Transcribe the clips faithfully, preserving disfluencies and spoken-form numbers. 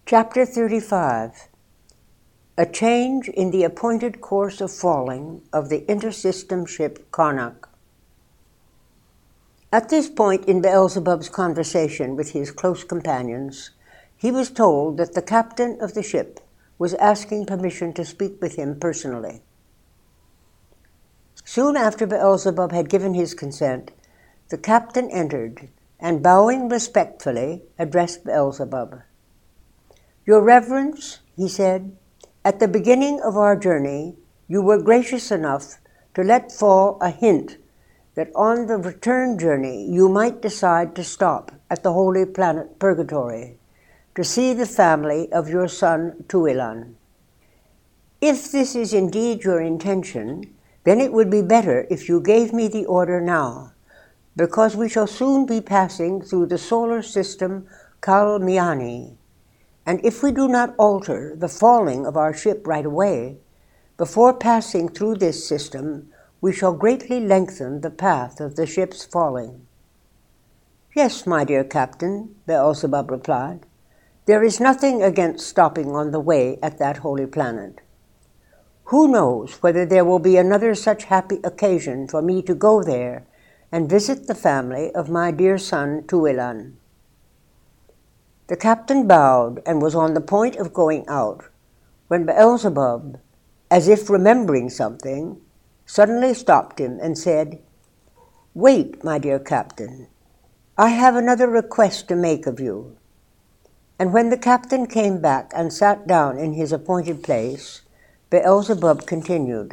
Chapter thirty-five. A change in the appointed course of falling of the intersystem ship Karnak. At this point in Beelzebub's conversation with his close companions, he was told that the captain of the ship was asking permission to speak with him personally. Soon after Beelzebub had given his consent, the captain entered and, bowing respectfully, addressed Beelzebub. "Your Reverence," he said, "at the beginning of our journey, you were gracious enough to let fall a hint that on the return journey you might decide to stop at the holy planet Purgatory to see the family of your son Tuilan. If this is indeed your intention, then it would be better if you gave me the order now, because we shall soon be passing through the solar system Kalmiani, and if we do not alter the falling of our ship right away, before passing through this system, we shall greatly lengthen the path of the ship's falling." "Yes, my dear Captain," Beelzebub replied. "There is nothing against stopping on the way at that holy planet. Who knows whether there will be another such happy occasion for me to go there and visit the family of my dear son Tuilan." The captain bowed and was on the point of going out, when Beelzebub, as if remembering something, suddenly stopped him and said, "Wait, my dear captain, I have another request to make of you." And when the captain came back and sat down in his appointed place, Beelzebub continued,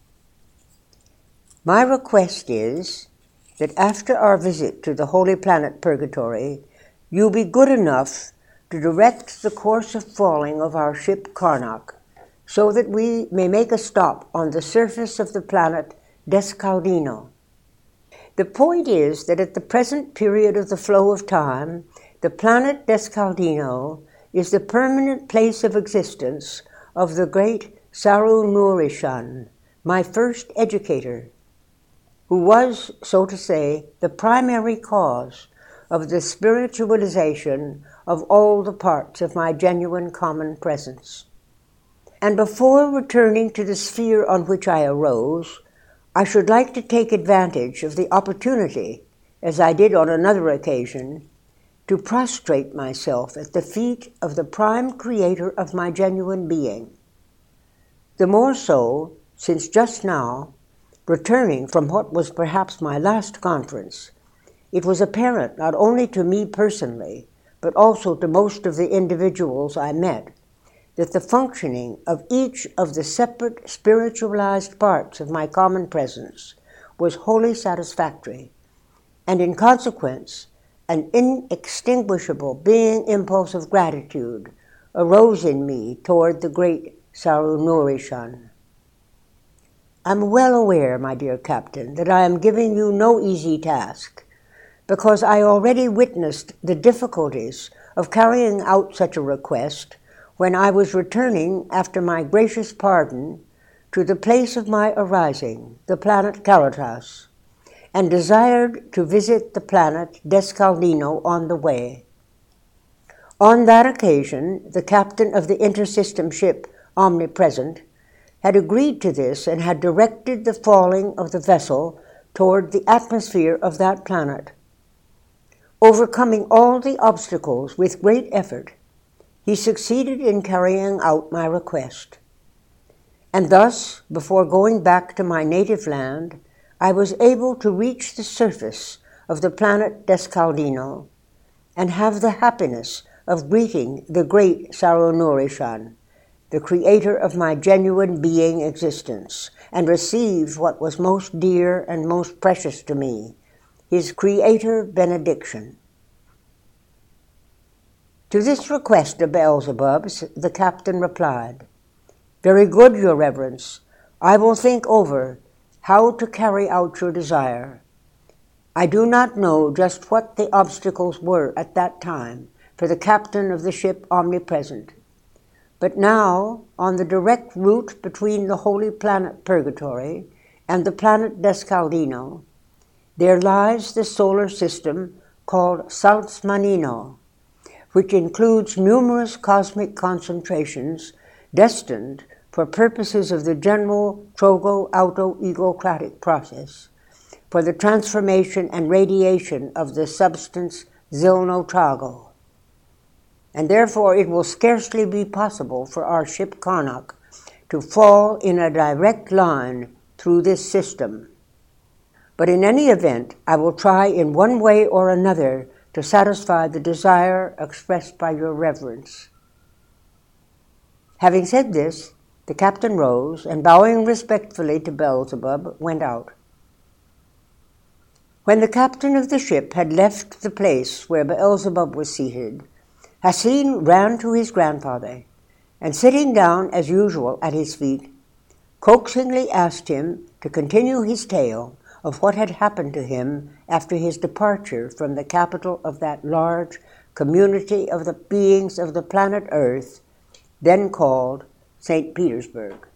"My request is that after our visit to the holy planet Purgatory, you be good enough to direct the course of falling of our ship Karnak, so that we may make a stop on the surface of the planet Descaldino. The point is that at the present period of the flow of time, the planet Descaldino is the permanent place of existence of the great Saru-Nurishan, my first educator, who was, so to say, the primary cause of the spiritualization of all the parts of my genuine common presence. And before returning to the sphere on which I arose, I should like to take advantage of the opportunity, as I did on another occasion, to prostrate myself at the feet of the prime creator of my genuine being. The more so, since just now, returning from what was perhaps my last conference, it was apparent not only to me personally, but also to most of the individuals I met, that the functioning of each of the separate spiritualized parts of my common presence was wholly satisfactory, and in consequence, an inextinguishable being impulse of gratitude arose in me toward the great Saru-Nurishan. I'm well aware, my dear Captain, that I am giving you no easy task, because I already witnessed the difficulties of carrying out such a request when I was returning after my gracious pardon to the place of my arising, the planet Caritas, and desired to visit the planet Descaldino on the way. On that occasion, the captain of the intersystem ship Omnipresent had agreed to this and had directed the falling of the vessel toward the atmosphere of that planet. Overcoming all the obstacles with great effort, he succeeded in carrying out my request. And thus, before going back to my native land, I was able to reach the surface of the planet Descaldino and have the happiness of greeting the great Saru-Nurishan, the creator of my genuine being existence, and receive what was most dear and most precious to me, his creator benediction." To this request of Beelzebub's, the captain replied, "Very good, your Reverence. I will think over how to carry out your desire. I do not know just what the obstacles were at that time for the captain of the ship Omnipresent, but now, on the direct route between the holy planet Purgatory and the planet Descaldino, there lies the solar system called Salzmanino, which includes numerous cosmic concentrations destined for purposes of the general trogo-auto-egocratic process, for the transformation and radiation of the substance Zilno-Trago. And therefore it will scarcely be possible for our ship Karnak to fall in a direct line through this system. But in any event, I will try in one way or another to satisfy the desire expressed by your reverence. Having said this, the captain rose, and bowing respectfully to Beelzebub, went out. When the captain of the ship had left the place where Beelzebub was seated, Hassin ran to his grandfather, and sitting down as usual at his feet, coaxingly asked him to continue his tale of what had happened to him after his departure from the capital of that large community of the beings of the planet Earth, then called Saint Petersburg.